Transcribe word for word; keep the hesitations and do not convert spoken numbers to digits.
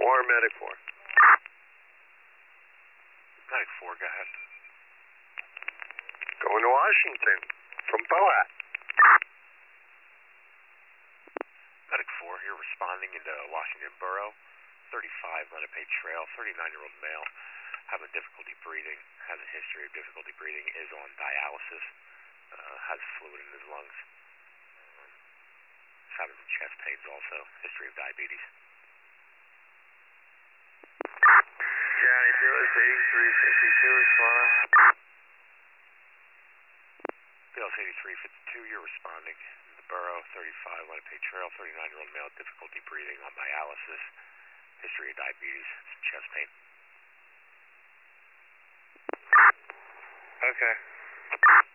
four, Medic four. Medic four, go ahead. Going to Washington from B O A T. Medic four, you're responding into Washington Borough, thirty-five Lenape Trail, thirty-nine-year-old male, having difficulty breathing, has a history of difficulty breathing, is on dialysis, uh, has fluid in his lungs. Um, he's having some chest pains also, history of diabetes. Johnny Lewis, eighty-three fifty-two, responding. B L S eighty-three fifty-two, you're responding. The Borough, thirty-five Lenape Trail, thirty-nine-year-old male, difficulty breathing, on dialysis, history of diabetes, some chest pain. Okay.